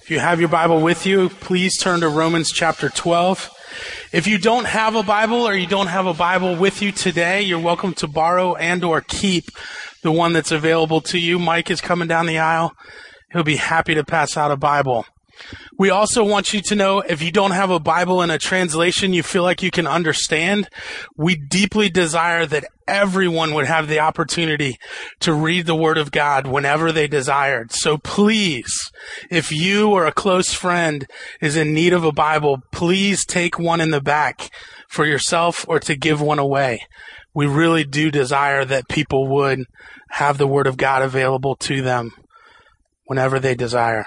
If you have your Bible with you, please turn to Romans chapter 12. If you don't have a Bible or you don't have a Bible with you today, you're welcome to borrow and or keep the one that's available to you. Mike is coming down the aisle. He'll be happy to pass out a Bible. We also want you to know if you don't have a Bible in a translation you feel like you can understand, we deeply desire that everyone would have the opportunity to read the Word of God whenever they desired. So please, if you or a close friend is in need of a Bible, please take one in the back for yourself or to give one away. We really do desire that people would have the Word of God available to them whenever they desire.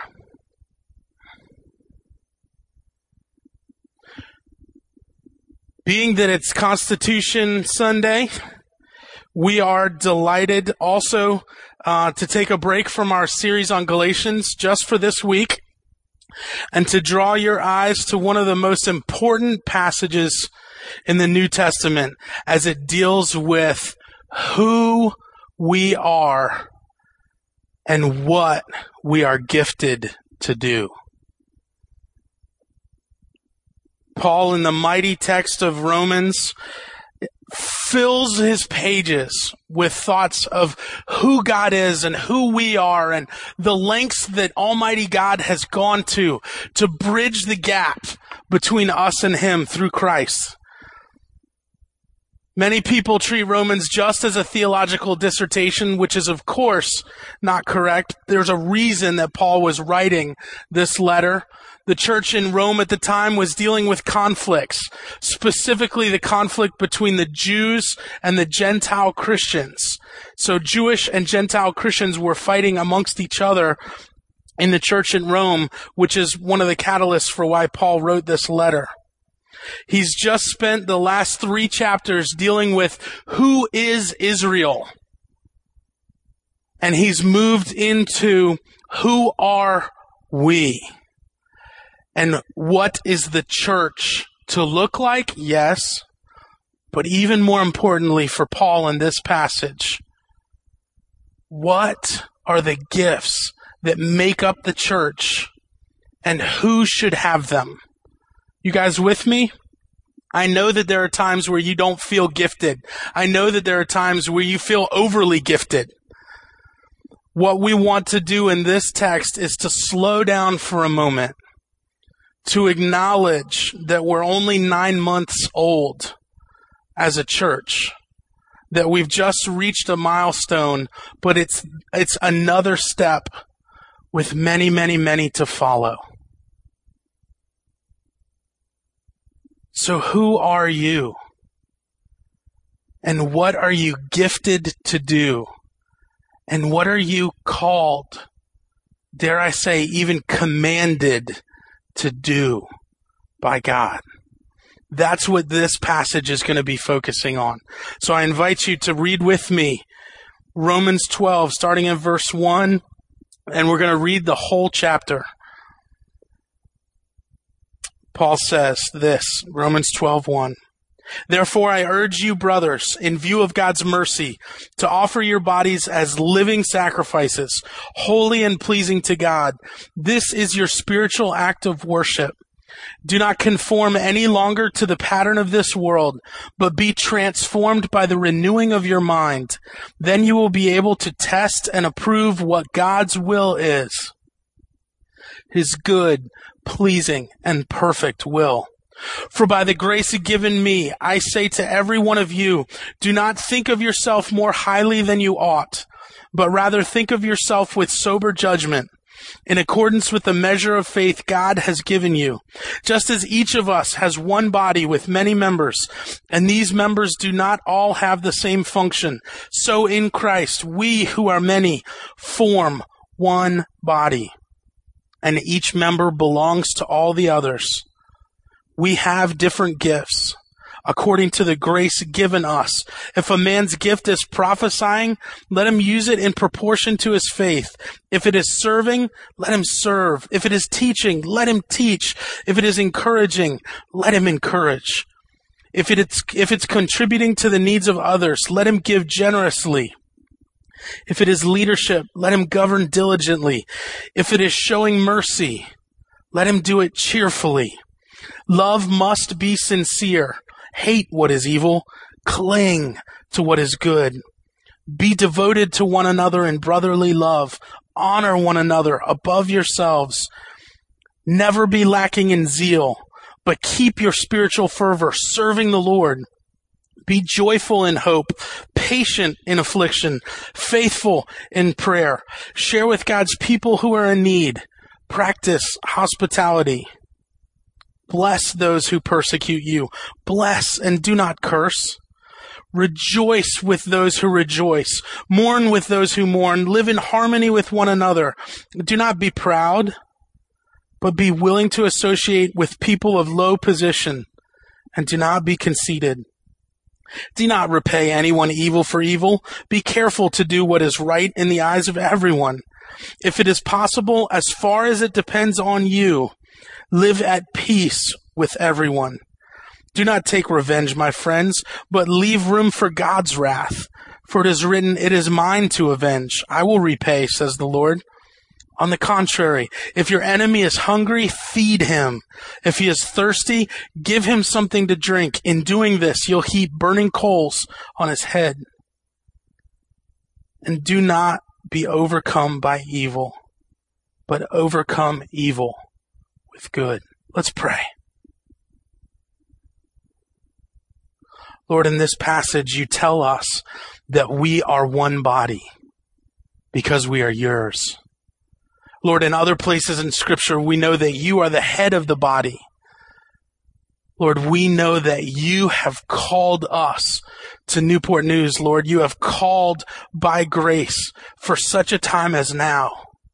Being that it's Constitution Sunday, we are delighted also to take a break from our series on Galatians just for this week and to draw your eyes to one of the most important passages in the New Testament as it deals with who we are and what we are gifted to do. Paul, in the mighty text of Romans, fills his pages with thoughts of who God is and who we are and the lengths that Almighty God has gone to bridge the gap between us and Him through Christ. Many people treat Romans just as a theological dissertation, which is, of course, not correct. There's a reason that Paul was writing this letter. The church in Rome at the time was dealing with conflicts, specifically the conflict between the Jews and the Gentile Christians. So Jewish and Gentile Christians were fighting amongst each other in the church in Rome, which is one of the catalysts for why Paul wrote this letter. He's just spent the last 3 chapters dealing with who is Israel. And he's moved into who are we? And what is the church to look like? Yes. But even more importantly for Paul in this passage, what are the gifts that make up the church and who should have them? You guys with me? I know that there are times where you don't feel gifted. I know that there are times where you feel overly gifted. What we want to do in this text is to slow down for a moment, to acknowledge that we're only 9 months old as a church, that we've just reached a milestone, but it's another step with many, many, many to follow. So who are you? And what are you gifted to do? And what are you called, dare I say, even commanded to do by God? That's what this passage is going to be focusing on. So I invite you to read with me Romans 12, starting in verse 1, and we're going to read the whole chapter. Paul says this, Romans 12:1. Therefore, I urge you, brothers, in view of God's mercy, to offer your bodies as living sacrifices, holy and pleasing to God. This is your spiritual act of worship. Do not conform any longer to the pattern of this world, but be transformed by the renewing of your mind. Then you will be able to test and approve what God's will is, His good, pleasing, and perfect will. For by the grace given me, I say to every one of you, do not think of yourself more highly than you ought, but rather think of yourself with sober judgment, in accordance with the measure of faith God has given you. Just as each of us has one body with many members, and these members do not all have the same function, so in Christ we who are many form one body, and each member belongs to all the others. We have different gifts according to the grace given us. If a man's gift is prophesying, let him use it in proportion to his faith. If it is serving, let him serve. If it is teaching, let him teach. If it is encouraging, let him encourage. If it's contributing to the needs of others, let him give generously. If it is leadership, let him govern diligently. If it is showing mercy, Let him do it cheerfully. Love must be sincere. Hate what is evil. Cling to what is good. Be devoted to one another in brotherly love. Honor one another above yourselves. Never be lacking in zeal, but keep your spiritual fervor, serving the Lord. Be joyful in hope, patient in affliction, faithful in prayer. Share with God's people who are in need. Practice hospitality. Bless those who persecute you. Bless and do not curse. Rejoice with those who rejoice. Mourn with those who mourn. Live in harmony with one another. Do not be proud, but be willing to associate with people of low position, and do not be conceited. Do not repay anyone evil for evil. Be careful to do what is right in the eyes of everyone. If it is possible, as far as it depends on you, live at peace with everyone. Do not take revenge, my friends, but leave room for God's wrath. For it is written, "It is mine to avenge. I will repay," says the Lord. On the contrary, if your enemy is hungry, feed him. If he is thirsty, give him something to drink. In doing this, you'll heap burning coals on his head. And do not be overcome by evil, but overcome evil with good. Let's pray. Lord, in this passage, you tell us that we are one body because we are yours. Lord, in other places in Scripture, we know that you are the head of the body. Lord, we know that you have called us to Newport News. Lord, you have called by grace for such a time as now.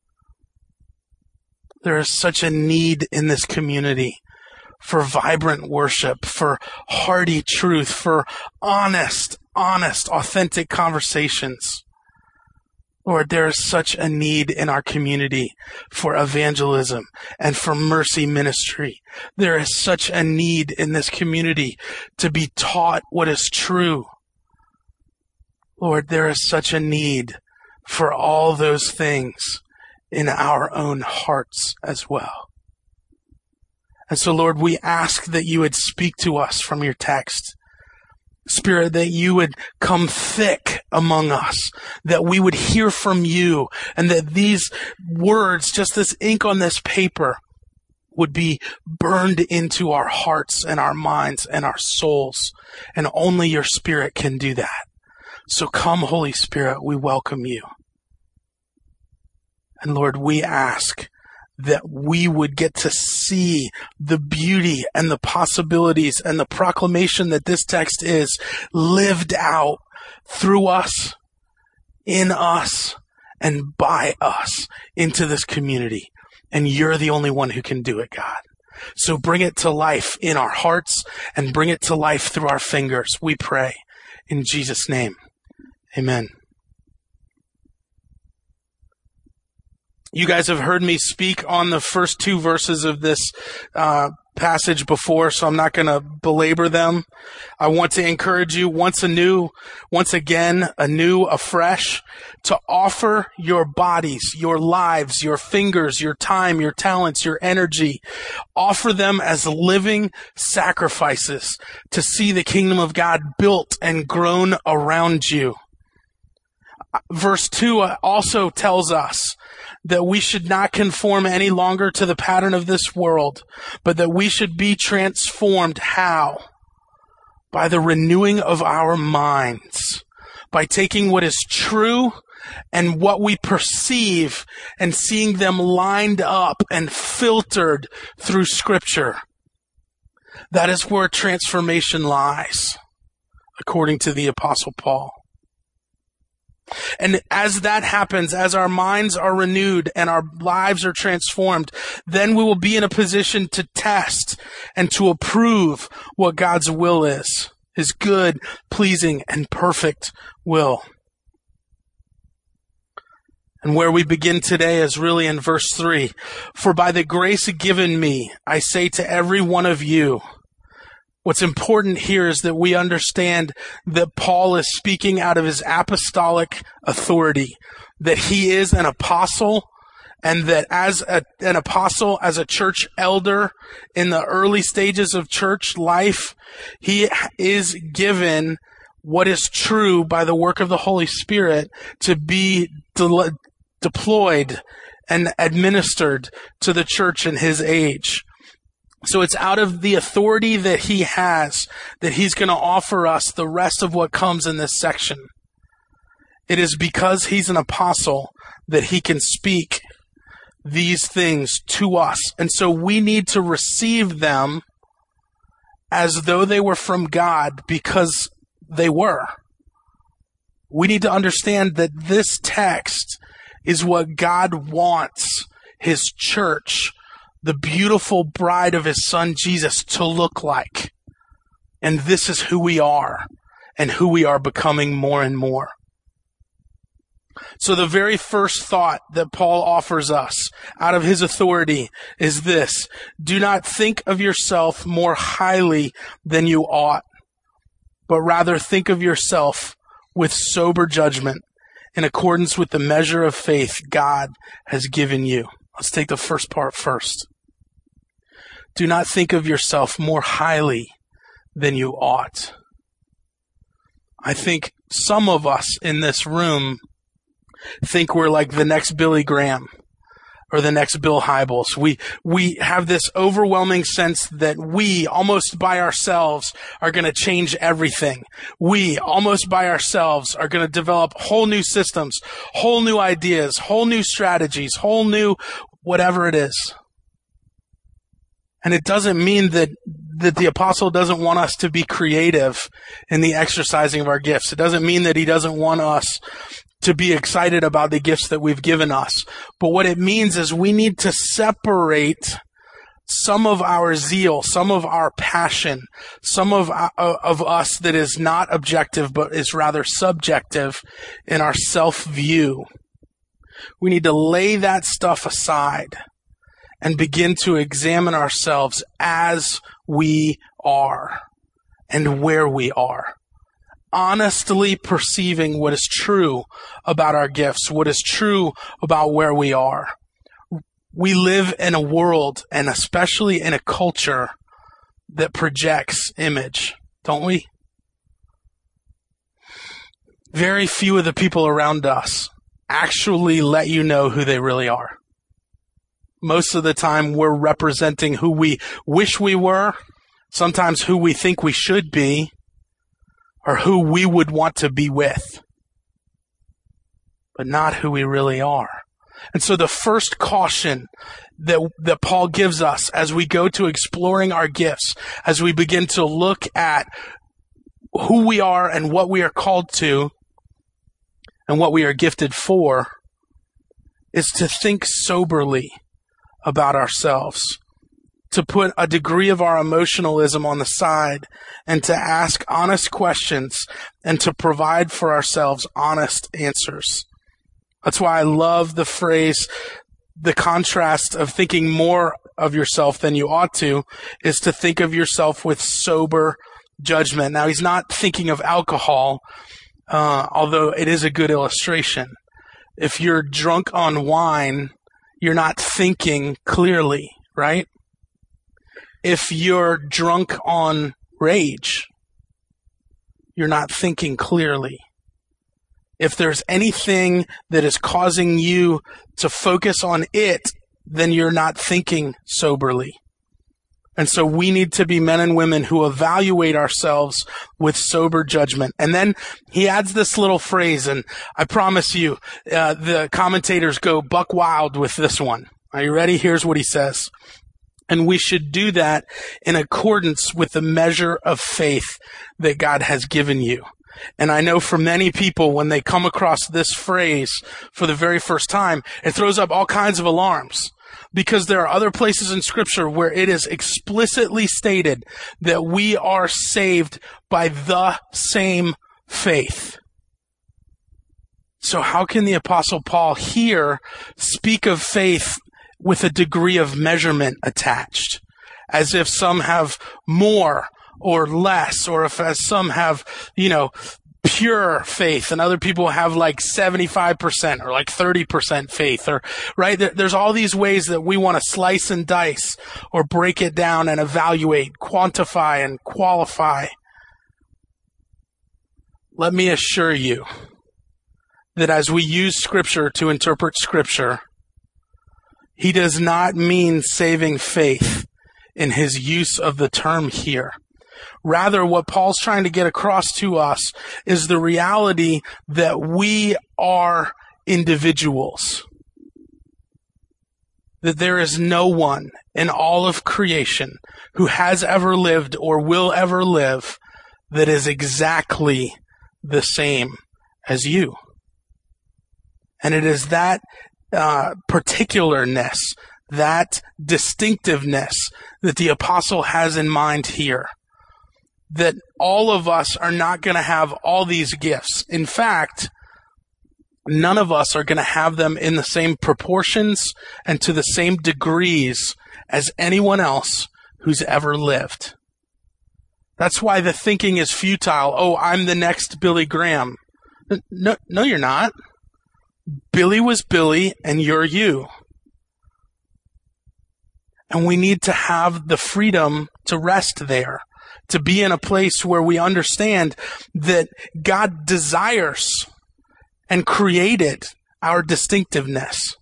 There is such a need in this community for vibrant worship, for hearty truth, for honest, authentic conversations. Lord, there is such a need in our community for evangelism and for mercy ministry. There is such a need in this community to be taught what is true. Lord, there is such a need for all those things in our own hearts as well. And so, Lord, we ask that you would speak to us from your text. Spirit, that you would come thick among us, that we would hear from you, and that these words, just this ink on this paper, would be burned into our hearts and our minds and our souls. And only your Spirit can do that. So come, Holy Spirit, we welcome you. And Lord, we ask that we would get to see the beauty and the possibilities and the proclamation that this text is lived out through us, in us, and by us into this community. And you're the only one who can do it, God. So bring it to life in our hearts and bring it to life through our fingers, we pray. In Jesus' name, amen. You guys have heard me speak on the first two verses of this passage before, so I'm not going to belabor them. I want to encourage you once again, anew, afresh, to offer your bodies, your lives, your fingers, your time, your talents, your energy. Offer them as living sacrifices to see the kingdom of God built and grown around you. Verse 2 also tells us that we should not conform any longer to the pattern of this world, but that we should be transformed. How? By the renewing of our minds, by taking what is true and what we perceive and seeing them lined up and filtered through Scripture. That is where transformation lies, according to the Apostle Paul. And as that happens, as our minds are renewed and our lives are transformed, then we will be in a position to test and to approve what God's will is, his good, pleasing, and perfect will. And where we begin today is really in verse 3. For by the grace given me, I say to every one of you. What's important here is that we understand that Paul is speaking out of his apostolic authority, that he is an apostle And that as an apostle, as a church elder in the early stages of church life, he is given what is true by the work of the Holy Spirit to be deployed and administered to the church in his age. So it's out of the authority that he has that he's going to offer us the rest of what comes in this section. It is because he's an apostle that he can speak these things to us. And so we need to receive them as though they were from God, because they were. We need to understand that this text is what God wants his church, the beautiful bride of his son Jesus, to look like. And this is who we are and who we are becoming more and more. So the very first thought that Paul offers us out of his authority is this: do not think of yourself more highly than you ought, but rather think of yourself with sober judgment in accordance with the measure of faith God has given you. Let's take the first part first. Do not think of yourself more highly than you ought. I think some of us in this room think we're like the next Billy Graham or the next Bill Hybels. We have this overwhelming sense that we, almost by ourselves, are going to change everything. We, almost by ourselves, are going to develop whole new systems, whole new ideas, whole new strategies, whole new whatever it is. And it doesn't mean that the apostle doesn't want us to be creative in the exercising of our gifts. It doesn't mean that he doesn't want us to be excited about the gifts that we've given us. But what it means is we need to separate some of our zeal, some of our passion, some of us that is not objective but is rather subjective in our self-view. We need to lay that stuff aside and begin to examine ourselves as we are and where we are. Honestly perceiving what is true about our gifts, what is true about where we are. We live in a world, and especially in a culture, that projects image, don't we? Very few of the people around us actually let you know who they really are. Most of the time, we're representing who we wish we were, sometimes who we think we should be, or who we would want to be with, but not who we really are. And so the first caution that Paul gives us as we go to exploring our gifts, as we begin to look at who we are and what we are called to and what we are gifted for, is to think soberly about ourselves, to put a degree of our emotionalism on the side and to ask honest questions and to provide for ourselves honest answers. That's why I love the phrase, the contrast of thinking more of yourself than you ought to is to think of yourself with sober judgment. Now, he's not thinking of alcohol, although it is a good illustration. If you're drunk on wine, you're not thinking clearly, right? If you're drunk on rage, you're not thinking clearly. If there's anything that is causing you to focus on it, then you're not thinking soberly. And so we need to be men and women who evaluate ourselves with sober judgment. And then he adds this little phrase, and I promise you, the commentators go buck wild with this one. Are you ready? Here's what he says. And we should do that in accordance with the measure of faith that God has given you. And I know for many people, when they come across this phrase for the very first time, it throws up all kinds of alarms. Because there are other places in Scripture where it is explicitly stated that we are saved by the same faith. So how can the Apostle Paul here speak of faith with a degree of measurement attached, as if some have more or less, or if as some have, pure faith, and other people have like 75% or like 30% faith, or right. There's all these ways that we want to slice and dice or break it down and evaluate, quantify, and qualify. Let me assure you that as we use Scripture to interpret Scripture, he does not mean saving faith in his use of the term here. Rather, what Paul's trying to get across to us is the reality that we are individuals. That there is no one in all of creation who has ever lived or will ever live that is exactly the same as you. And it is that particularness, that distinctiveness that the apostle has in mind here. That all of us are not going to have all these gifts. In fact, none of us are going to have them in the same proportions and to the same degrees as anyone else who's ever lived. That's why the thinking is futile. Oh, I'm the next Billy Graham. No, you're not. Billy was Billy, and you're you. And we need to have the freedom to rest there, to be in a place where we understand that God desires and created our distinctiveness.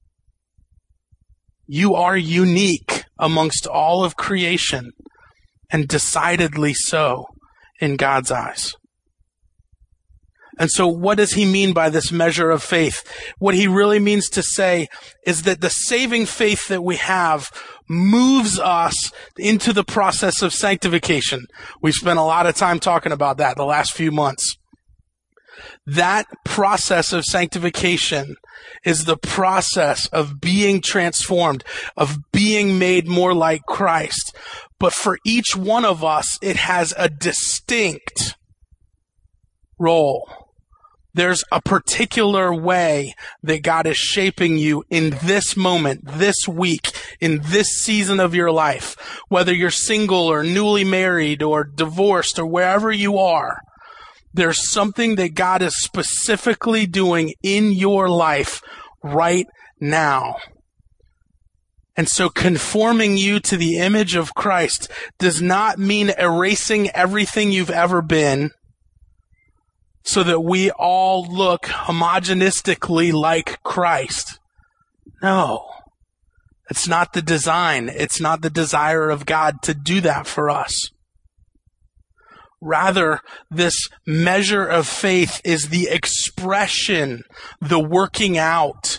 You are unique amongst all of creation, and decidedly so in God's eyes. And so what does he mean by this measure of faith? What he really means to say is that the saving faith that we have moves us into the process of sanctification. We've spent a lot of time talking about that the last few months. That process of sanctification is the process of being transformed, of being made more like Christ. But for each one of us, it has a distinct role. There's a particular way that God is shaping you in this moment, this week, in this season of your life. Whether you're single or newly married or divorced or wherever you are, there's something that God is specifically doing in your life right now. And so conforming you to the image of Christ does not mean erasing everything you've ever been, so that we all look homogenistically like Christ. No, it's not the design. It's not the desire of God to do that for us. Rather, this measure of faith is the expression, the working out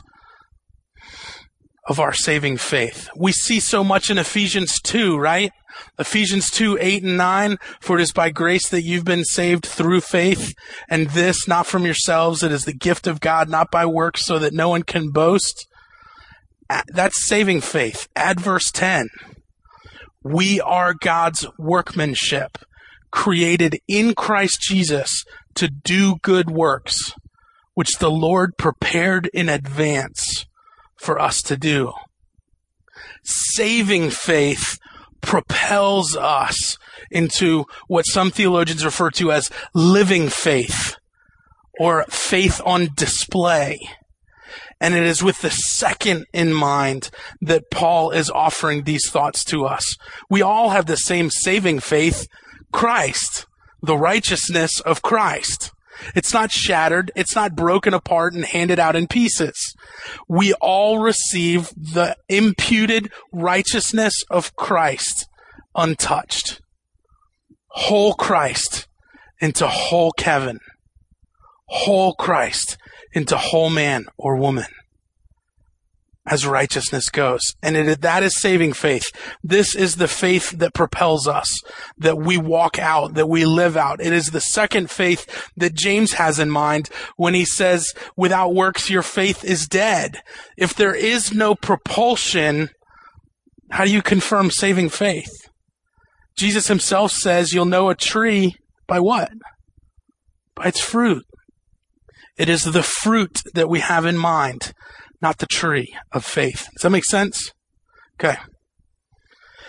of our saving faith. We see so much in Ephesians 2, right? Ephesians 2, 8 and 9, for it is by grace that you've been saved through faith, and this not from yourselves, it is the gift of God, not by works, so that no one can boast. That's saving faith. Add verse 10. We are God's workmanship, created in Christ Jesus to do good works, which the Lord prepared in advance for us to do. Saving faith propels us into what some theologians refer to as living faith, or faith on display. And it is with the second in mind that Paul is offering these thoughts to us. We all have the same saving faith, Christ, the righteousness of Christ. It's not shattered. It's not broken apart and handed out in pieces. We all receive the imputed righteousness of Christ untouched. Whole Christ into whole Kevin. Whole Christ into whole man or woman, as righteousness goes. And that is saving faith. This is the faith that propels us, that we walk out, that we live out. It is the second faith that James has in mind when he says, without works, your faith is dead. If there is no propulsion, how do you confirm saving faith? Jesus himself says you'll know a tree by what? By its fruit. It is the fruit that we have in mind, not the tree of faith. Does that make sense? Okay.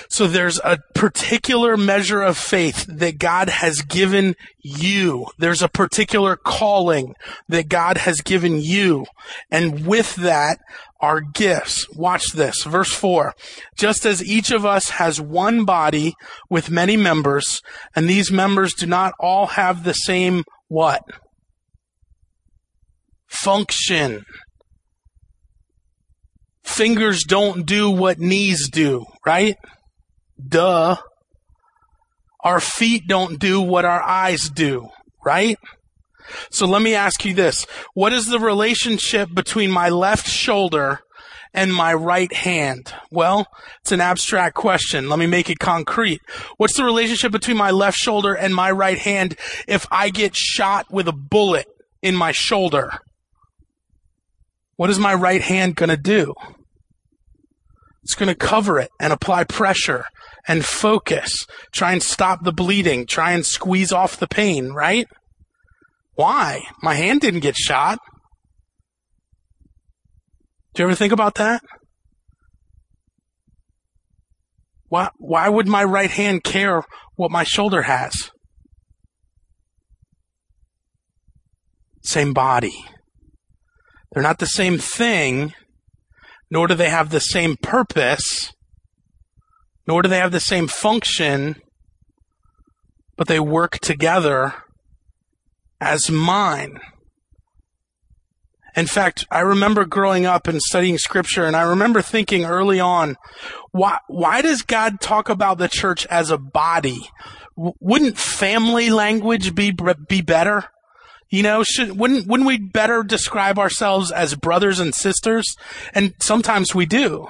So there's a particular measure of faith that God has given you. There's a particular calling that God has given you. And with that are gifts. Watch this. Verse 4. Just as each of us has one body with many members, and these members do not all have the same what? Function. Fingers don't do what knees do, right? Duh. Our feet don't do what our eyes do, right? So let me ask you this. What is the relationship between my left shoulder and my right hand? Well, it's an abstract question. Let me make it concrete. What's the relationship between my left shoulder and my right hand if I get shot with a bullet in my shoulder? What is my right hand going to do? It's going to cover it and apply pressure and focus, try and stop the bleeding, try and squeeze off the pain, right? Why? My hand didn't get shot. Do you ever think about that? Why would my right hand care what my shoulder has? Same body. They're not the same thing, nor do they have the same purpose, nor do they have the same function, but they work together as mine. In fact, I remember growing up and studying scripture, and I remember thinking early on, why does God talk about the church as a body? Wouldn't family language be better? You know, wouldn't we better describe ourselves as brothers and sisters? And sometimes we do.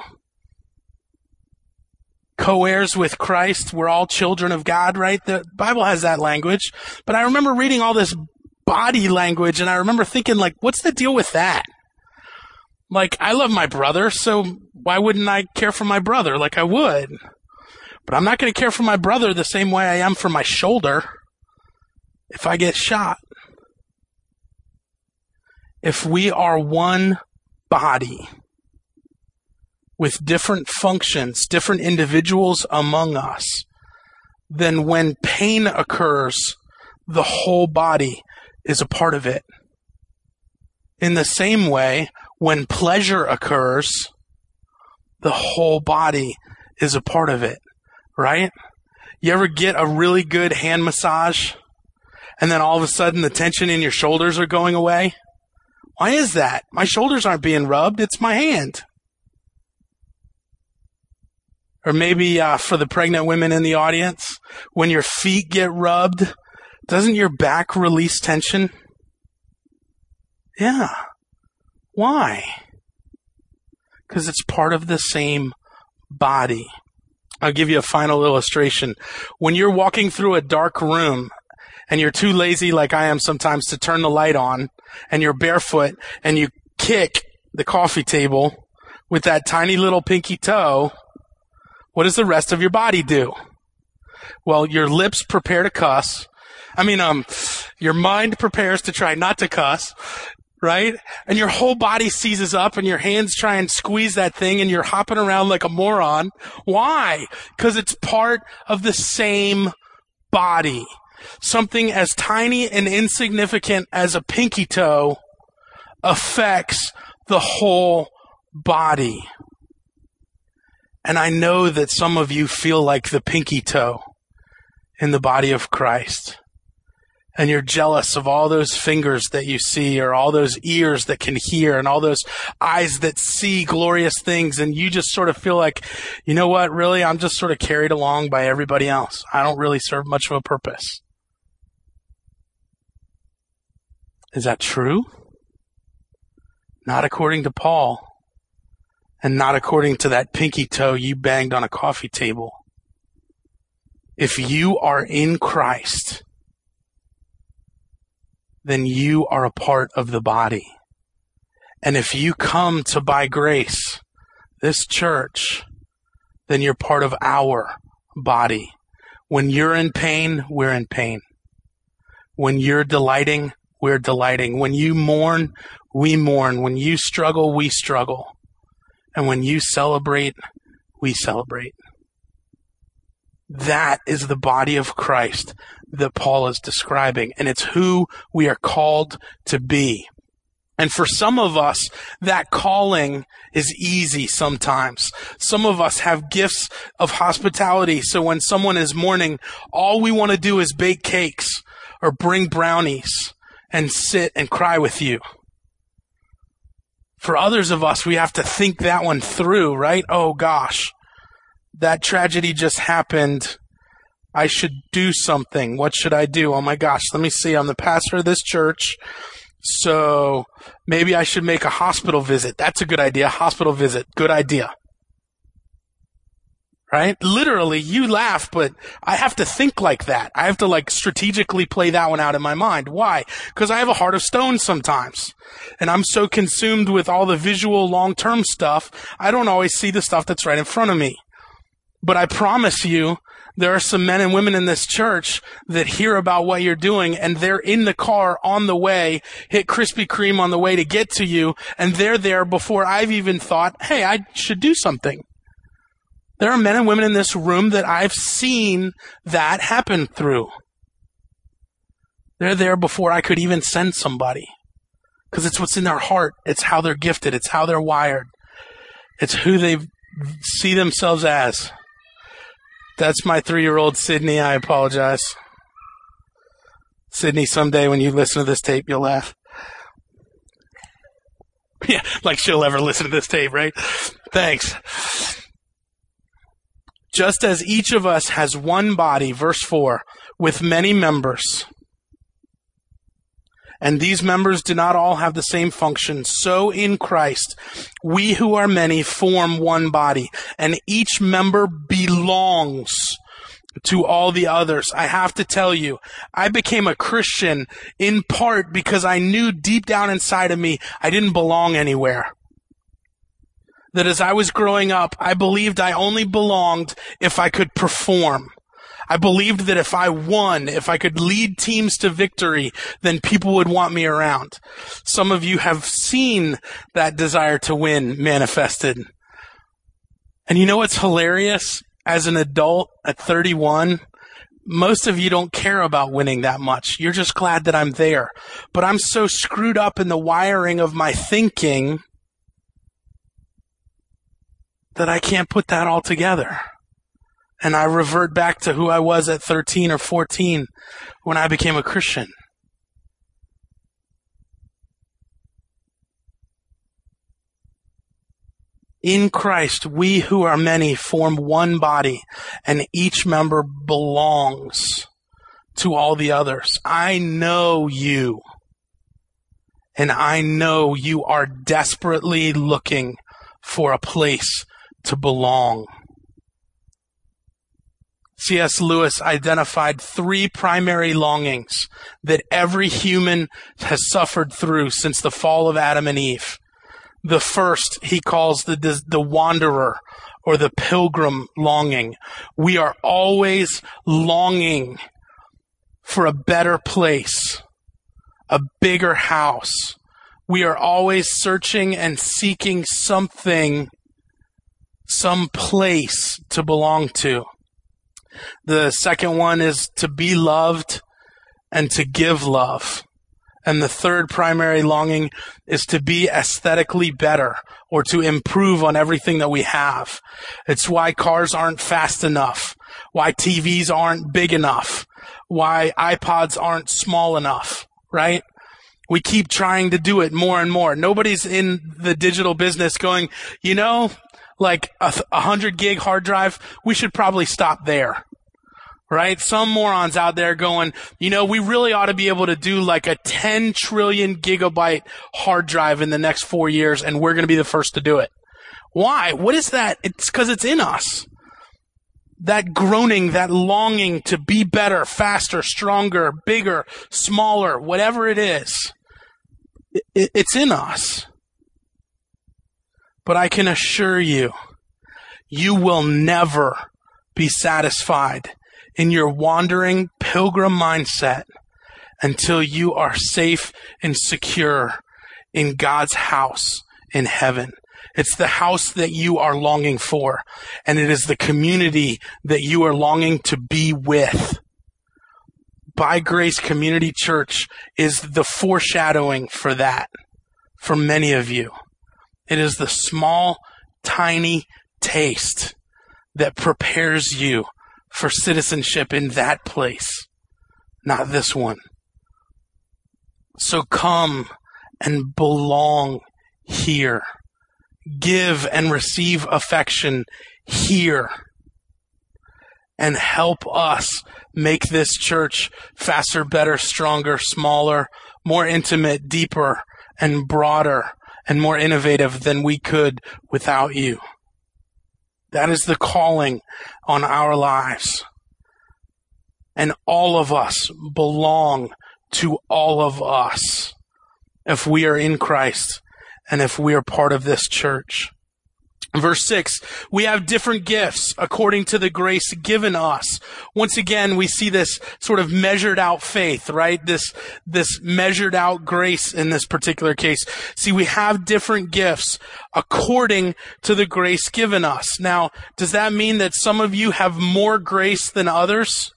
Co-heirs with Christ, we're all children of God, right? The Bible has that language. But I remember reading all this body language, and I remember thinking, like, what's the deal with that? Like, I love my brother, so why wouldn't I care for my brother like I would? But I'm not going to care for my brother the same way I am for my shoulder if I get shot. If we are one body with different functions, different individuals among us, then when pain occurs, the whole body is a part of it. In the same way, when pleasure occurs, the whole body is a part of it, right? You ever get a really good hand massage, and then all of a sudden the tension in your shoulders are going away? Why is that? My shoulders aren't being rubbed. It's my hand. Or maybe for the pregnant women in the audience, when your feet get rubbed, doesn't your back release tension? Yeah. Why? Because it's part of the same body. I'll give you a final illustration. When you're walking through a dark room and you're too lazy, like I am sometimes, to turn the light on, and you're barefoot, and you kick the coffee table with that tiny little pinky toe, what does the rest of your body do? Well, your lips prepare to cuss. Your mind prepares to try not to cuss, right? And your whole body seizes up, and your hands try and squeeze that thing, and you're hopping around like a moron. Why? Because it's part of the same body. Something as tiny and insignificant as a pinky toe affects the whole body. And I know that some of you feel like the pinky toe in the body of Christ. And you're jealous of all those fingers that you see, or all those ears that can hear, and all those eyes that see glorious things. And you just sort of feel like, you know what, really, I'm just sort of carried along by everybody else. I don't really serve much of a purpose. Is that true? Not according to Paul, and not according to that pinky toe you banged on a coffee table. If you are in Christ, then you are a part of the body. And if you come to by grace, this church, then you're part of our body. When you're in pain, we're in pain. When you're delighting, we're delighting. When you mourn, we mourn. When you struggle, we struggle. And when you celebrate, we celebrate. That is the body of Christ that Paul is describing, and it's who we are called to be. And for some of us, that calling is easy sometimes. Some of us have gifts of hospitality, so when someone is mourning, all we want to do is bake cakes or bring brownies and sit and cry with you. For others of us, we have to think that one through, right? Oh gosh, that tragedy just happened. I should do something. What should I do? Oh my gosh, let me see. I'm the pastor of this church, so maybe I should make a hospital visit. That's a good idea. Hospital visit. Good idea. Right? Literally, you laugh, but I have to think like that. I have to strategically play that one out in my mind. Why? Because I have a heart of stone sometimes. And I'm so consumed with all the visual long-term stuff, I don't always see the stuff that's right in front of me. But I promise you, there are some men and women in this church that hear about what you're doing, and they're in the car on the way, hit Krispy Kreme on the way to get to you, and they're there before I've even thought, hey, I should do something. There are men and women in this room that I've seen that happen through. They're there before I could even send somebody. Because it's what's in their heart. It's how they're gifted. It's how they're wired. It's who they see themselves as. That's my 3-year-old Sydney. I apologize. Sydney, someday when you listen to this tape, you'll laugh. Yeah, like she'll ever listen to this tape, right? Thanks. Just as each of us has one body, verse 4, with many members, and these members do not all have the same function, so in Christ, we who are many form one body, and each member belongs to all the others. I have to tell you, I became a Christian in part because I knew deep down inside of me I didn't belong anywhere. That as I was growing up, I believed I only belonged if I could perform. I believed that if I won, if I could lead teams to victory, then people would want me around. Some of you have seen that desire to win manifested. And you know what's hilarious? As an adult at 31, most of you don't care about winning that much. You're just glad that I'm there. But I'm so screwed up in the wiring of my thinking that I can't put that all together. And I revert back to who I was at 13 or 14 when I became a Christian. In Christ, we who are many form one body, and each member belongs to all the others. I know you, and I know you are desperately looking for a place to belong. C.S. Lewis identified 3 primary longings that every human has suffered through since the fall of Adam and Eve. The first he calls the wanderer or the pilgrim longing. We are always longing for a better place, a bigger house. We are always searching and seeking something, some place to belong to. The second one is to be loved and to give love. And the third primary longing is to be aesthetically better or to improve on everything that we have. It's why cars aren't fast enough, why TVs aren't big enough, why iPods aren't small enough, right? We keep trying to do it more and more. Nobody's in the digital business going, like a 100 gig hard drive, we should probably stop there. Right? Some morons out there going, we really ought to be able to do like a 10 trillion gigabyte hard drive in the next 4 years, and we're going to be the first to do it. Why? What is that? It's because it's in us. That groaning, that longing to be better, faster, stronger, bigger, smaller, whatever it is, it's in us. But I can assure you, you will never be satisfied in your wandering pilgrim mindset until you are safe and secure in God's house in heaven. It's the house that you are longing for, and it is the community that you are longing to be with. By Grace Community Church is the foreshadowing for that, for many of you. It is the small, tiny taste that prepares you for citizenship in that place, not this one. So come and belong here. Give and receive affection here. And help us make this church faster, better, stronger, smaller, more intimate, deeper, and broader, and more innovative than we could without you. That is the calling on our lives. And all of us belong to all of us if we are in Christ and if we are part of this church. Verse 6, we have different gifts according to the grace given us. Once again, we see this sort of measured out faith, right? This measured out grace in this particular case. See, we have different gifts according to the grace given us. Now, does that mean that some of you have more grace than others?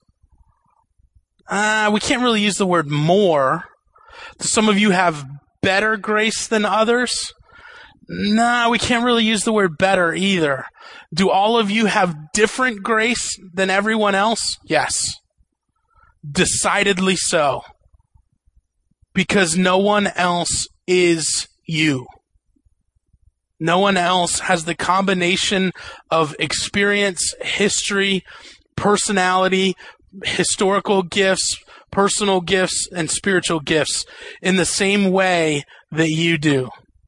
We can't really use the word more. Do some of you have better grace than others? No, we can't really use the word better either. Do all of you have different grace than everyone else? Yes. Decidedly so. Because no one else is you. No one else has the combination of experience, history, personality, historical gifts, personal gifts, and spiritual gifts in the same way that you do.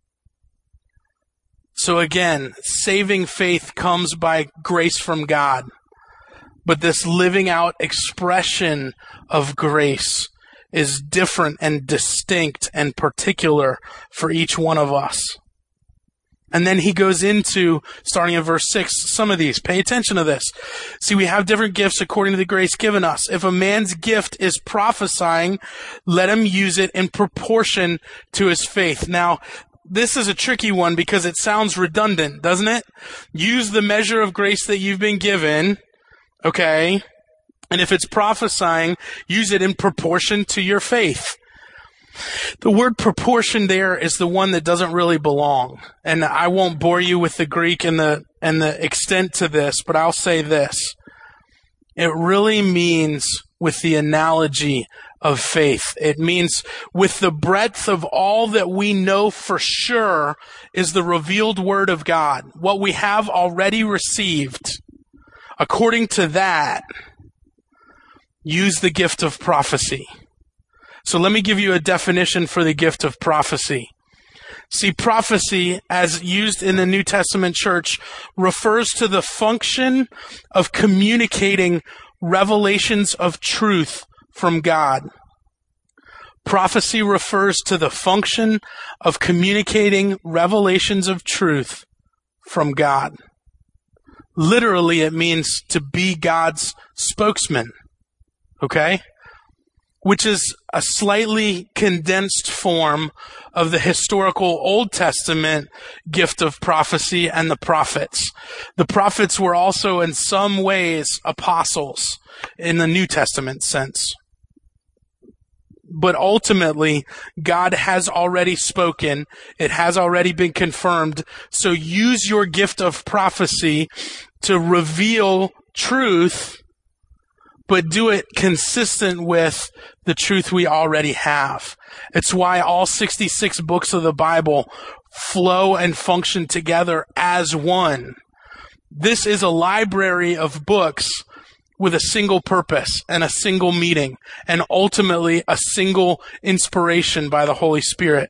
So again, saving faith comes by grace from God. But this living out expression of grace is different and distinct and particular for each one of us. And then he goes into, starting in verse 6, some of these. Pay attention to this. See, we have different gifts according to the grace given us. If a man's gift is prophesying, let him use it in proportion to his faith. Now, this is a tricky one because it sounds redundant, doesn't it? Use the measure of grace that you've been given, okay? And if it's prophesying, use it in proportion to your faith. The word proportion there is the one that doesn't really belong. And I won't bore you with the Greek and the extent to this, but I'll say this. It really means with the analogy of faith. It means with the breadth of all that we know for sure is the revealed word of God. What we have already received. According to that, use the gift of prophecy. So let me give you a definition for the gift of prophecy. See, prophecy, as used in the New Testament church, refers to the function of communicating revelations of truth from God. Prophecy refers to the function of communicating revelations of truth from God. Literally, it means to be God's spokesman. Okay? Which is a slightly condensed form of the historical Old Testament gift of prophecy and the prophets. The prophets were also in some ways apostles in the New Testament sense. But ultimately, God has already spoken. It has already been confirmed. So use your gift of prophecy to reveal truth, but do it consistent with the truth we already have. It's why all 66 books of the Bible flow and function together as one. This is a library of books with a single purpose and a single meaning, and ultimately a single inspiration by the Holy Spirit.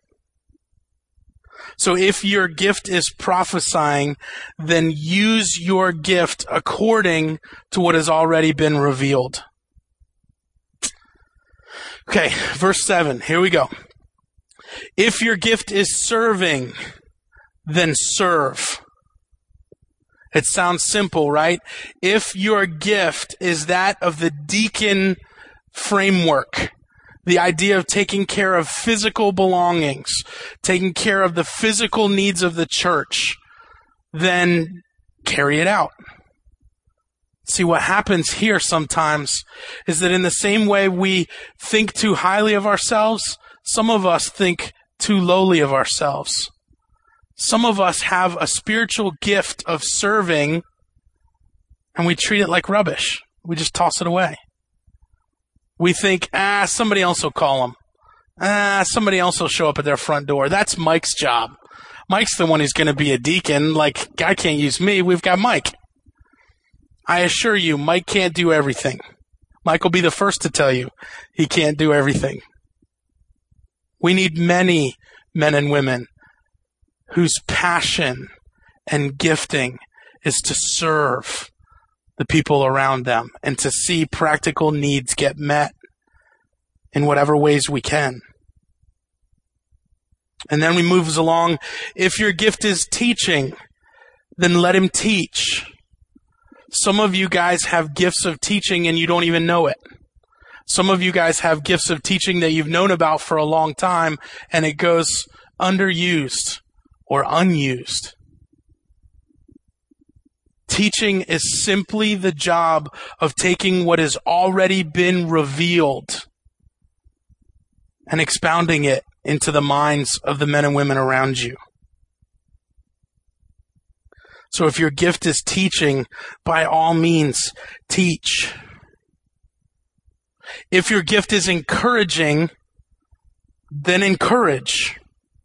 So if your gift is prophesying, then use your gift according to what has already been revealed. Okay, verse 7, here we go. If your gift is serving, then serve. It sounds simple, right? If your gift is that of the deacon framework, the idea of taking care of physical belongings, taking care of the physical needs of the church, then carry it out. See, what happens here sometimes is that in the same way we think too highly of ourselves, some of us think too lowly of ourselves. Some of us have a spiritual gift of serving, and we treat it like rubbish. We just toss it away. We think, somebody else will call them. Somebody else will show up at their front door. That's Mike's job. Mike's the one who's going to be a deacon. Like, God can't use me. We've got Mike. I assure you, Mike can't do everything. Mike will be the first to tell you he can't do everything. We need many men and women whose passion and gifting is to serve the people around them and to see practical needs get met in whatever ways we can. And then we move along. If your gift is teaching, then let him teach. Some of you guys have gifts of teaching and you don't even know it. Some of you guys have gifts of teaching that you've known about for a long time and it goes underused or unused. Teaching is simply the job of taking what has already been revealed and expounding it into the minds of the men and women around you. So if your gift is teaching, by all means, teach. If your gift is encouraging, then encourage.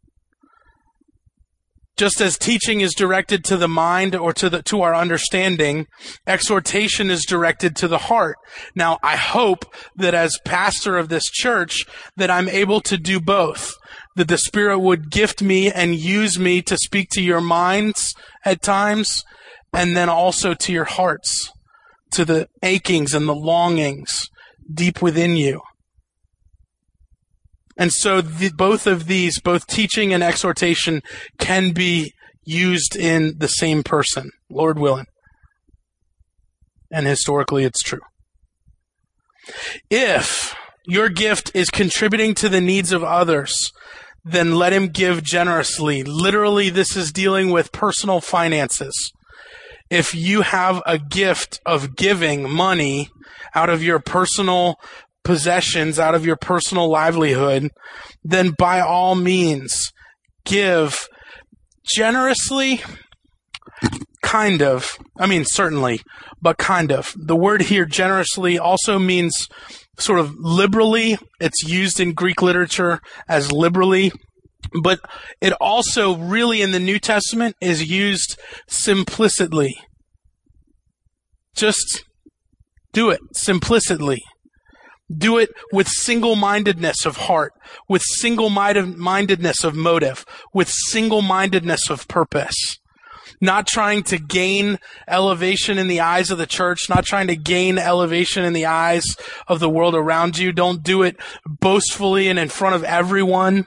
Just as teaching is directed to the mind or to our understanding, exhortation is directed to the heart. Now, I hope that as pastor of this church, that I'm able to do both. That the Spirit would gift me and use me to speak to your minds at times, and then also to your hearts, to the achings and the longings deep within you. And so both of these, both teaching and exhortation, can be used in the same person, Lord willing. And historically, it's true. If your gift is contributing to the needs of others, then let him give generously. Literally, this is dealing with personal finances. If you have a gift of giving money out of your personal possessions, out of your personal livelihood, then by all means, give generously, kind of. I mean, certainly, but kind of. The word here, generously, also means sort of liberally. It's used in Greek literature as liberally, but it also really in the New Testament is used simplicitly. Just do it simplicitly. Do it with single-mindedness of heart, with single-mindedness of motive, with single-mindedness of purpose. Not trying to gain elevation in the eyes of the church, not trying to gain elevation in the eyes of the world around you. Don't do it boastfully and in front of everyone.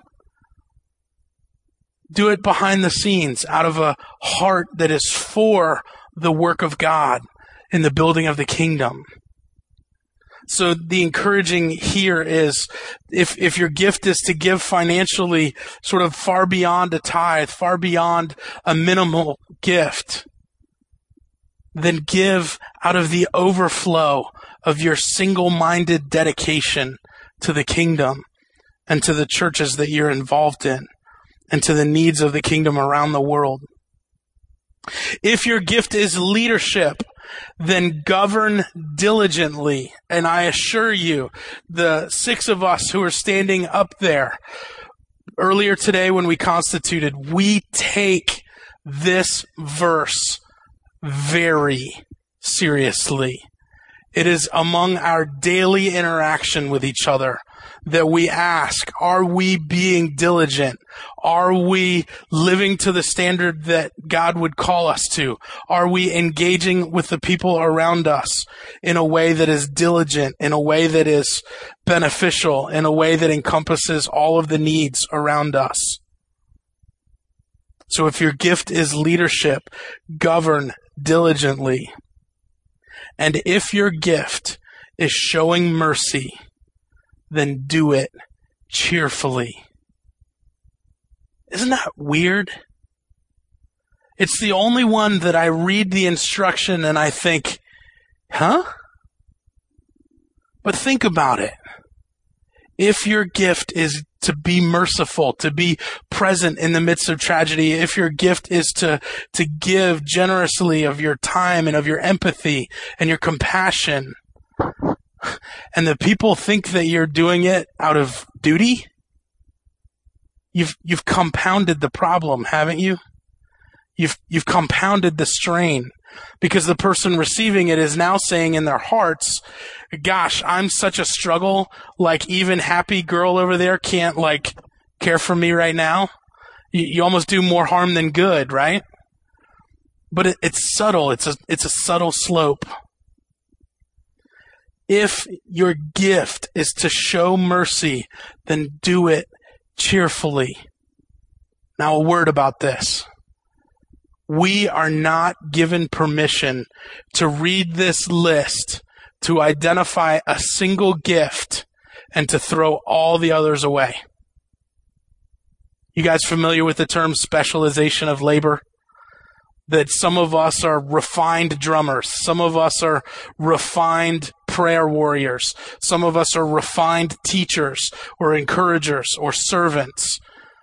Do it behind the scenes, out of a heart that is for the work of God in the building of the kingdom. So the encouraging here is if your gift is to give financially sort of far beyond a tithe, far beyond a minimal gift, then give out of the overflow of your single-minded dedication to the kingdom and to the churches that you're involved in and to the needs of the kingdom around the world. If your gift is leadership, then govern diligently. And I assure you, the 6 of us who are standing up there earlier today when we constituted, we take this verse very seriously. It is among our daily interaction with each other that we ask, are we being diligent? Are we living to the standard that God would call us to? Are we engaging with the people around us in a way that is diligent, in a way that is beneficial, in a way that encompasses all of the needs around us? So if your gift is leadership, govern diligently. And if your gift is showing mercy, then do it cheerfully. Isn't that weird? It's the only one that I read the instruction and I think, huh? But think about it. If your gift is to be merciful, to be present in the midst of tragedy, if your gift is to give generously of your time and of your empathy and your compassion, and the people think that you're doing it out of duty, you've compounded the problem, haven't you? You've compounded the strain, because the person receiving it is now saying in their hearts, gosh, I'm such a struggle, like even happy girl over there can't like care for me right now. You almost do more harm than good, right? But it's subtle. It's a subtle slope. If your gift is to show mercy, then do it cheerfully. Now, a word about this. We are not given permission to read this list, to identify a single gift, and to throw all the others away. You guys familiar with the term specialization of labor? That some of us are refined drummers. Some of us are refined prayer warriors. Some of us are refined teachers or encouragers or servants.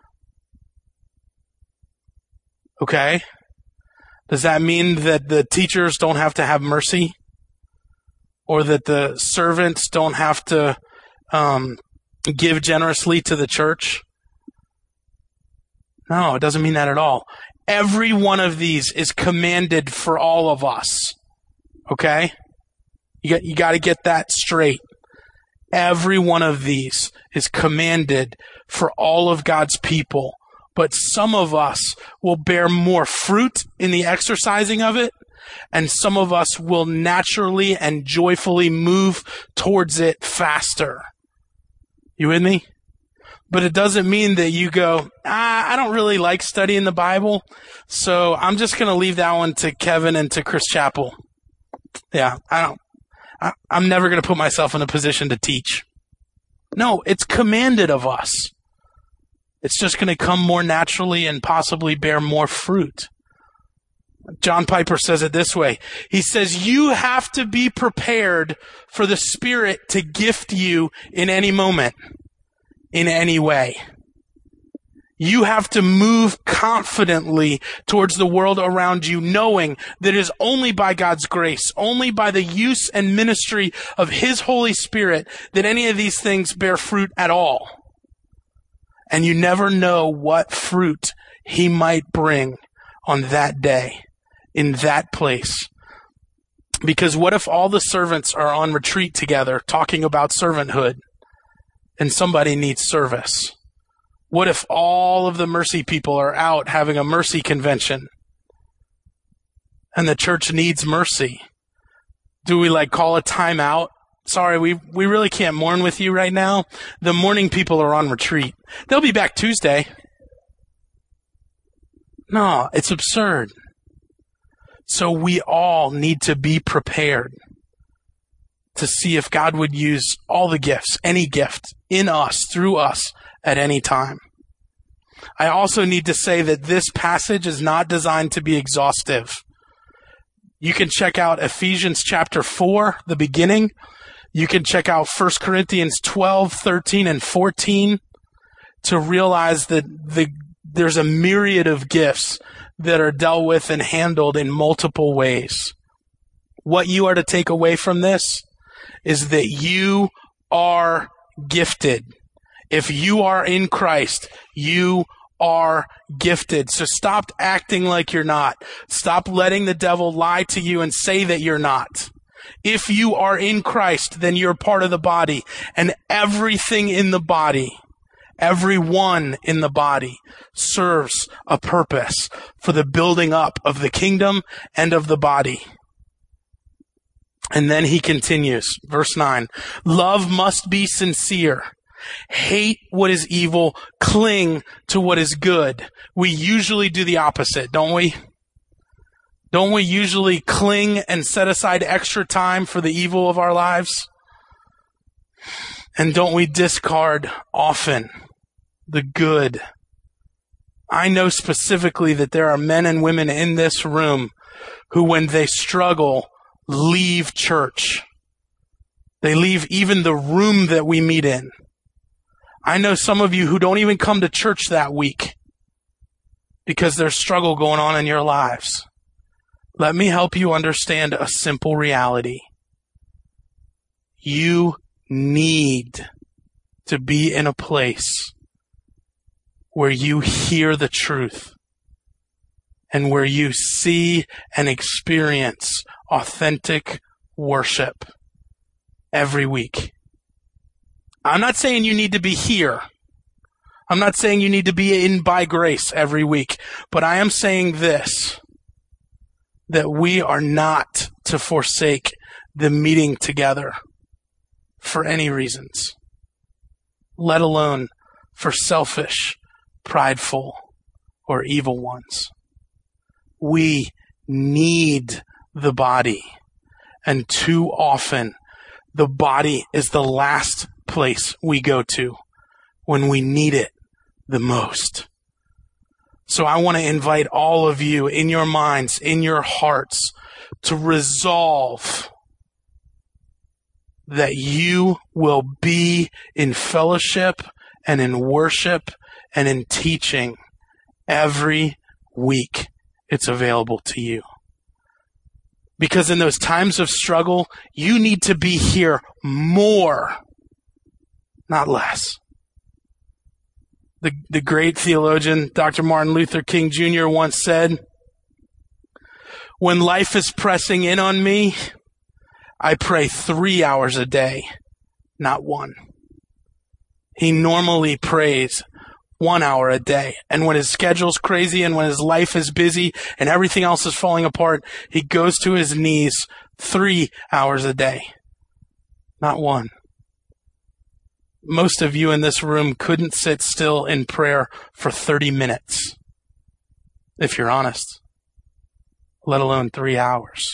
Okay? Does that mean that the teachers don't have to have mercy? Or that the servants don't have to give generously to the church? No, it doesn't mean that at all. Every one of these is commanded for all of us. Okay? You got to get that straight. Every one of these is commanded for all of God's people. But some of us will bear more fruit in the exercising of it, and some of us will naturally and joyfully move towards it faster. You with me? But it doesn't mean that you go, I don't really like studying the Bible, so I'm just going to leave that one to Kevin and to Chris Chappell. Yeah, I'm never going to put myself in a position to teach. No, it's commanded of us. It's just going to come more naturally and possibly bear more fruit. John Piper says it this way. He says, you have to be prepared for the Spirit to gift you in any moment, in any way. You have to move confidently towards the world around you, knowing that it is only by God's grace, only by the use and ministry of His Holy Spirit that any of these things bear fruit at all. And you never know what fruit He might bring on that day, in that place. Because what if all the servants are on retreat together talking about servanthood and somebody needs service? What if all of the mercy people are out having a mercy convention and the church needs mercy? Do we call a timeout? Sorry, we really can't mourn with you right now. The mourning people are on retreat. They'll be back Tuesday. No, it's absurd. So we all need to be prepared to see if God would use all the gifts, any gift, in us, through us, at any time. I also need to say that this passage is not designed to be exhaustive. You can check out Ephesians chapter 4, the beginning. You can check out 1 Corinthians 12, 13, and 14 to realize that there's a myriad of gifts that are dealt with and handled in multiple ways. What you are to take away from this is that you are gifted. If you are in Christ, you are gifted. So stop acting like you're not. Stop letting the devil lie to you and say that you're not. If you are in Christ, then you're part of the body. And everything in the body, everyone in the body serves a purpose for the building up of the kingdom and of the body. And then he continues, verse 9, love must be sincere. Hate what is evil, cling to what is good. We usually do the opposite, don't we? Don't we usually cling and set aside extra time for the evil of our lives? And don't we discard often the good I know specifically that there are men and women in this room who, when they struggle, leave church. They leave even the room that we meet in. I know some of you who don't even come to church that week because there's struggle going on in your lives. Let me help you understand a simple reality. You need to be in a place where you hear the truth and where you see and experience authentic worship every week. I'm not saying you need to be here. I'm not saying you need to be in by grace every week, but I am saying this, that we are not to forsake the meeting together for any reasons, let alone for selfish, prideful, or evil ones. We need the body, and too often the body is the last place we go to when we need it the most. So I want to invite all of you in your minds, in your hearts, to resolve that you will be in fellowship and in worship and in teaching every week it's available to you. Because in those times of struggle, you need to be here more, not less. The great theologian, Dr. Martin Luther King Jr. once said, "When life is pressing in on me, I pray 3 hours a day, not 1. He normally prays 1 hour a day. And when his schedule's crazy and when his life is busy and everything else is falling apart, he goes to his knees 3 hours a day, not 1. Most of you in this room couldn't sit still in prayer for 30 minutes, if you're honest, let alone 3 hours.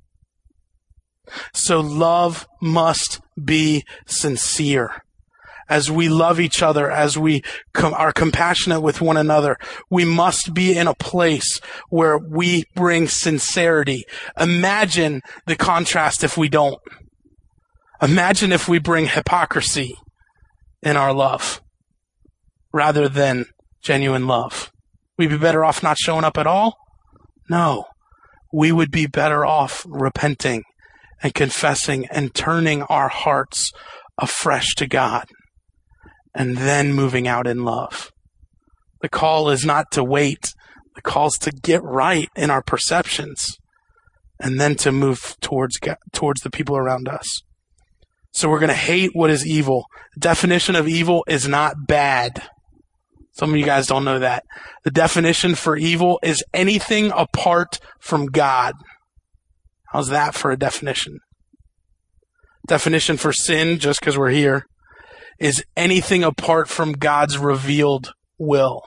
So love must be sincere. As we love each other, as we are compassionate with one another, we must be in a place where we bring sincerity. Imagine the contrast if we don't. Imagine if we bring hypocrisy in our love rather than genuine love. We'd be better off not showing up at all? No. We would be better off repenting and confessing and turning our hearts afresh to God and then moving out in love. The call is not to wait. The call is to get right in our perceptions and then to move towards God, towards the people around us. So we're going to hate what is evil. The definition of evil is not bad. Some of you guys don't know that. The definition for evil is anything apart from God. How's that for a definition? Definition for sin, just because we're here, is anything apart from God's revealed will.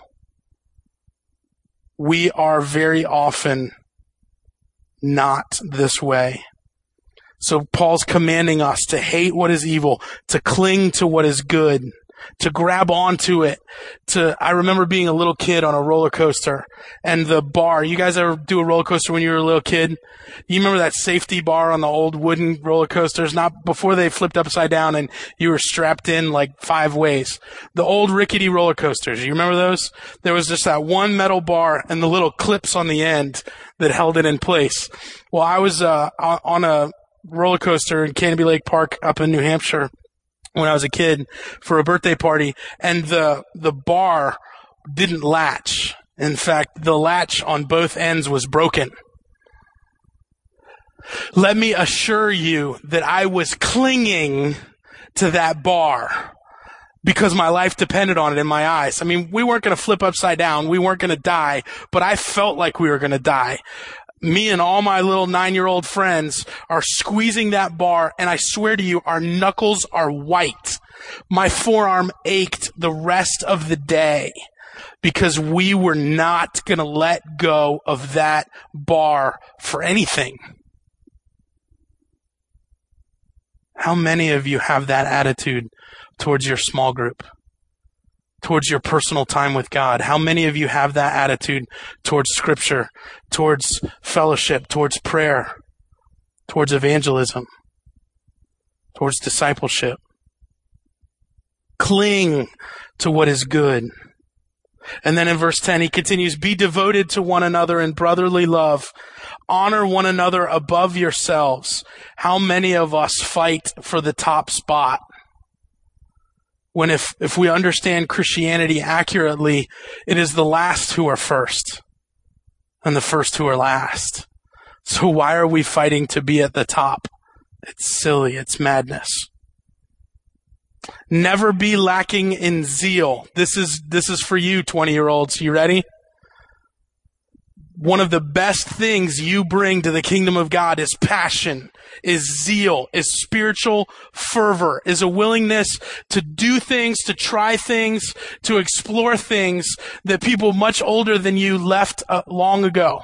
We are very often not this way. So Paul's commanding us to hate what is evil, to cling to what is good, to grab onto it. I remember being a little kid on a roller coaster and the bar. You guys ever do a roller coaster when you were a little kid? You remember that safety bar on the old wooden roller coasters? Not before they flipped upside down and you were strapped in like 5 ways. The old rickety roller coasters. You remember those? There was just that one metal bar and the little clips on the end that held it in place. Well, I was on a roller coaster in Canopy Lake Park up in New Hampshire when I was a kid for a birthday party, and the bar didn't latch. In fact, the latch on both ends was broken. Let me assure you that I was clinging to that bar because my life depended on it in my eyes. I mean, we weren't going to flip upside down. We weren't going to die, but I felt like we were going to die. Me and all my little 9-year-old friends are squeezing that bar, and I swear to you, our knuckles are white. My forearm ached the rest of the day because we were not going to let go of that bar for anything. How many of you have that attitude towards your small group, towards your personal time with God? How many of you have that attitude towards Scripture, towards fellowship, towards prayer, towards evangelism, towards discipleship? Cling to what is good. And then in verse 10, he continues, be devoted to one another in brotherly love. Honor one another above yourselves. How many of us fight for the top spot? When if we understand Christianity accurately, it is the last who are first and the first who are last. So why are we fighting to be at the top? It's silly. It's madness. Never be lacking in zeal. This is for you, 20-year-olds. You ready? One of the best things you bring to the kingdom of God is passion, is zeal, is spiritual fervor, is a willingness to do things, to try things, to explore things that people much older than you left long ago.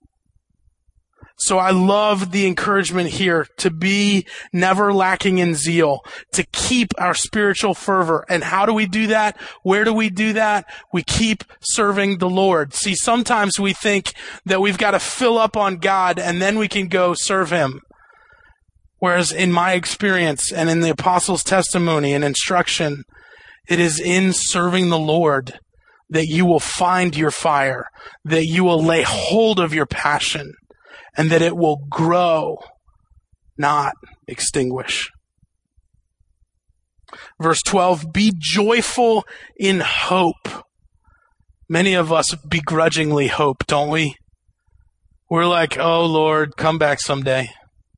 So I love the encouragement here to be never lacking in zeal, to keep our spiritual fervor. And how do we do that? Where do we do that? We keep serving the Lord. See, sometimes we think that we've got to fill up on God and then we can go serve Him. Whereas in my experience and in the apostles' testimony and instruction, it is in serving the Lord that you will find your fire, that you will lay hold of your passion, and that it will grow, not extinguish. Verse 12, be joyful in hope. Many of us begrudgingly hope, don't we? We're like, oh Lord, come back someday.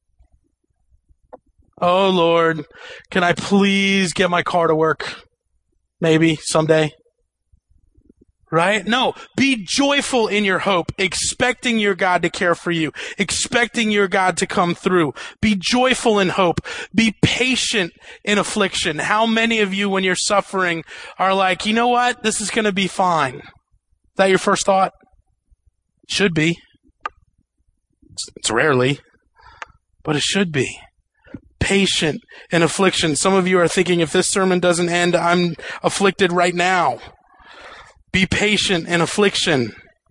Oh Lord, can I please get my car to work? Maybe someday. Right? No, be joyful in your hope, expecting your God to care for you, expecting your God to come through. Be joyful in hope. Be patient in affliction. How many of you, when you're suffering, are like, you know what? This is going to be fine. Is that your first thought? Should be. It's rarely, but it should be. Patient in affliction. Some of you are thinking, if this sermon doesn't end, I'm afflicted right now. Be patient in affliction.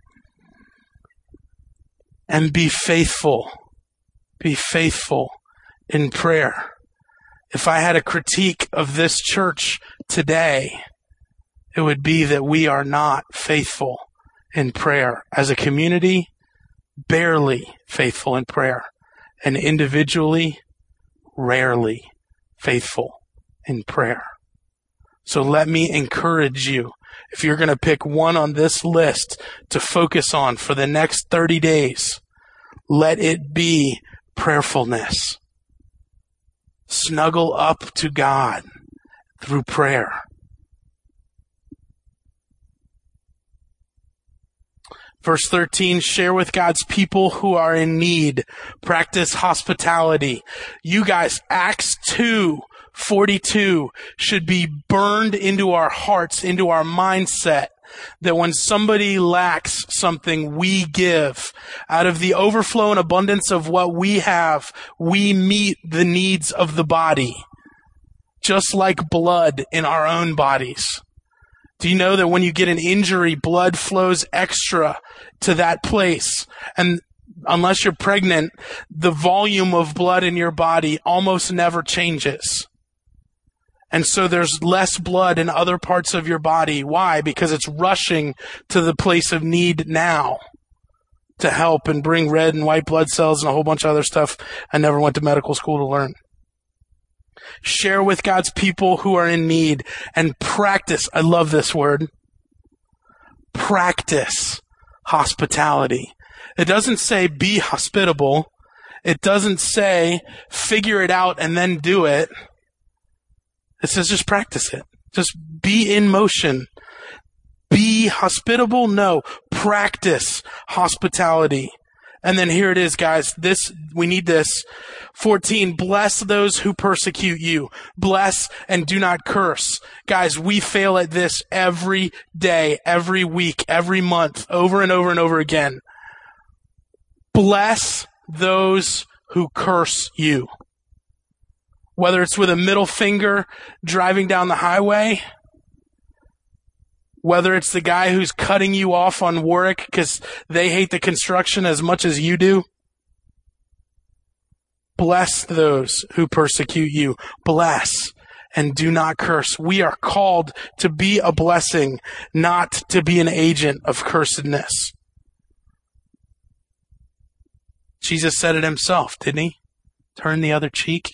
And be faithful. Be faithful in prayer. If I had a critique of this church today, it would be that we are not faithful in prayer. As a community, barely faithful in prayer. And individually, rarely faithful in prayer. So let me encourage you. If you're going to pick one on this list to focus on for the next 30 days, let it be prayerfulness. Snuggle up to God through prayer. Verse 13, share with God's people who are in need. Practice hospitality. You guys, Acts 2:42 should be burned into our hearts, into our mindset, that when somebody lacks something, we give. Out of the overflow and abundance of what we have, we meet the needs of the body, just like blood in our own bodies. Do you know that when you get an injury, blood flows extra to that place? And unless you're pregnant, the volume of blood in your body almost never changes. And so there's less blood in other parts of your body. Why? Because it's rushing to the place of need now to help and bring red and white blood cells and a whole bunch of other stuff I never went to medical school to learn. Share with God's people who are in need and practice. I love this word. Practice hospitality. It doesn't say be hospitable. It doesn't say figure it out and then do it. It says just practice it. Just be in motion. Be hospitable? No. Practice hospitality. And then here it is, guys. We need this. 14, bless those who persecute you. Bless and do not curse. Guys, we fail at this every day, every week, every month, over and over and over again. Bless those who curse you. Whether it's with a middle finger driving down the highway, Whether it's the guy who's cutting you off on work because they hate the construction as much as you do. Bless those who persecute you. Bless and do not curse. We are called to be a blessing, not to be an agent of cursedness. Jesus said it himself, didn't he? Turn the other cheek.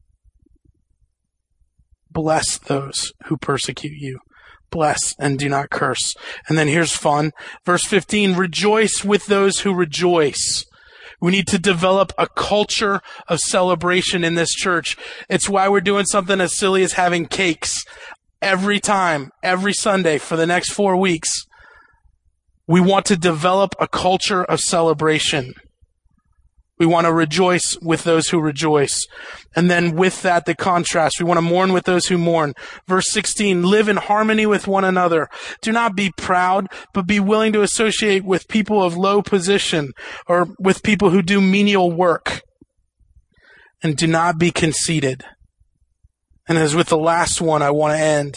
Bless those who persecute you. Bless and do not curse. And then here's fun. Verse 15, rejoice with those who rejoice. We need to develop a culture of celebration in this church. It's why we're doing something as silly as having cakes every time, every Sunday for the next 4 weeks. We want to develop a culture of celebration. We want to rejoice with those who rejoice. And then with that, the contrast. We want to mourn with those who mourn. Verse 16, live in harmony with one another. Do not be proud, but be willing to associate with people of low position or with people who do menial work. And do not be conceited. And as with the last one, I want to end.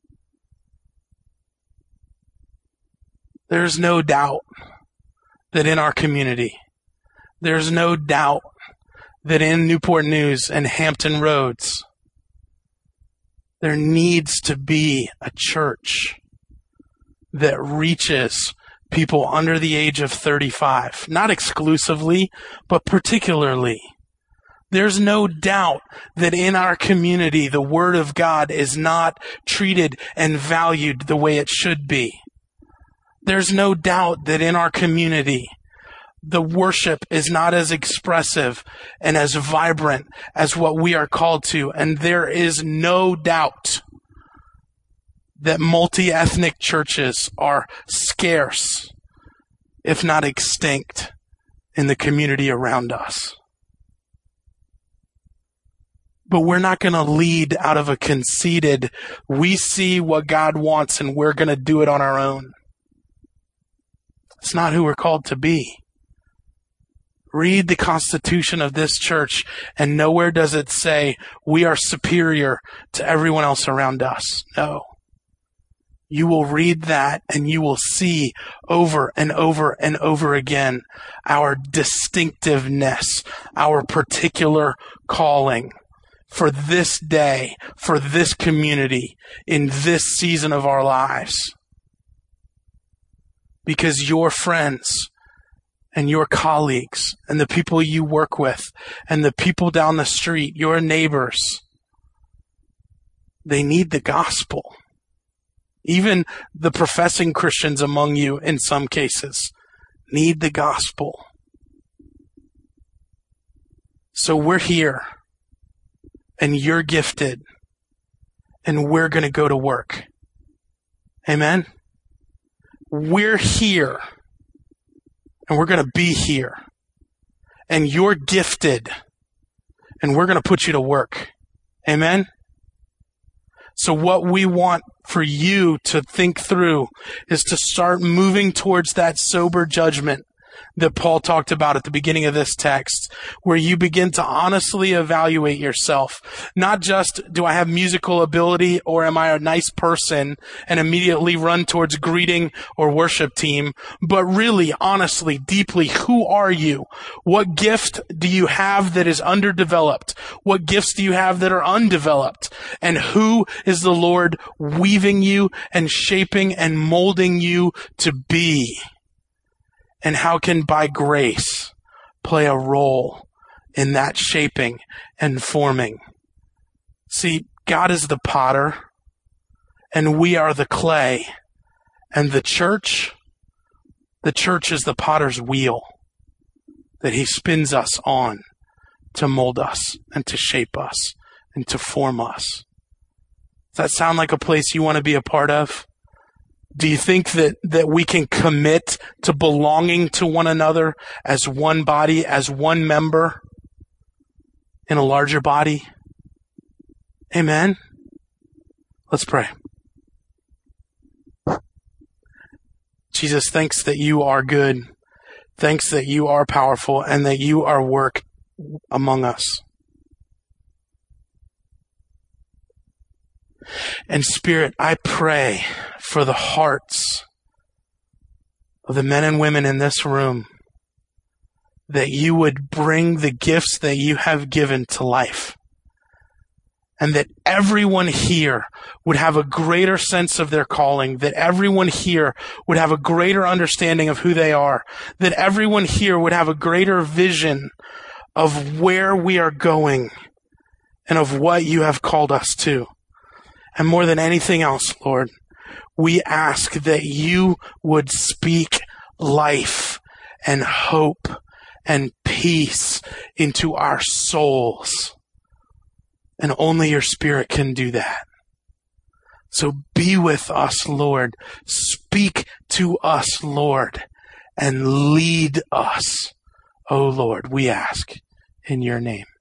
There's no doubt that in our community, there's no doubt that in Newport News and Hampton Roads, there needs to be a church that reaches people under the age of 35. Not exclusively, but particularly. There's no doubt that in our community, the Word of God is not treated and valued the way it should be. There's no doubt that in our community, the worship is not as expressive and as vibrant as what we are called to. And there is no doubt that multi-ethnic churches are scarce, if not extinct, in the community around us. But we're not going to lead out of a conceited, we see what God wants and we're going to do it on our own. It's not who we're called to be. Read the constitution of this church, and nowhere does it say we are superior to everyone else around us. No. You will read that, and you will see over and over and over again our distinctiveness, our particular calling for this day, for this community, in this season of our lives. Because your friends and your colleagues and the people you work with and the people down the street, your neighbors, they need the gospel. Even the professing Christians among you, in some cases, need the gospel. So we're here, and you're gifted, and we're going to go to work. Amen? We're here. And we're going to be here. And you're gifted. And we're going to put you to work. Amen? So what we want for you to think through is to start moving towards that sober judgment that Paul talked about at the beginning of this text, where you begin to honestly evaluate yourself. Not just, do I have musical ability or am I a nice person and immediately run towards greeting or worship team, but really, honestly, deeply, who are you? What gift do you have that is underdeveloped? What gifts do you have that are undeveloped? And who is the Lord weaving you and shaping and molding you to be? And how can, by grace, play a role in that shaping and forming? See, God is the potter, and we are the clay. And the church is the potter's wheel that he spins us on to mold us and to shape us and to form us. Does that sound like a place you want to be a part of? Do you think that we can commit to belonging to one another as one body, as one member in a larger body? Amen? Let's pray. Jesus, thanks that you are good. Thanks that you are powerful and that you are work among us. And Spirit, I pray for the hearts of the men and women in this room, that you would bring the gifts that you have given to life, and that everyone here would have a greater sense of their calling, that everyone here would have a greater understanding of who they are, that everyone here would have a greater vision of where we are going and of what you have called us to. And more than anything else, Lord, we ask that you would speak life and hope and peace into our souls. And only your Spirit can do that. So be with us, Lord. Speak to us, Lord, and lead us. Oh, Lord, we ask in your name.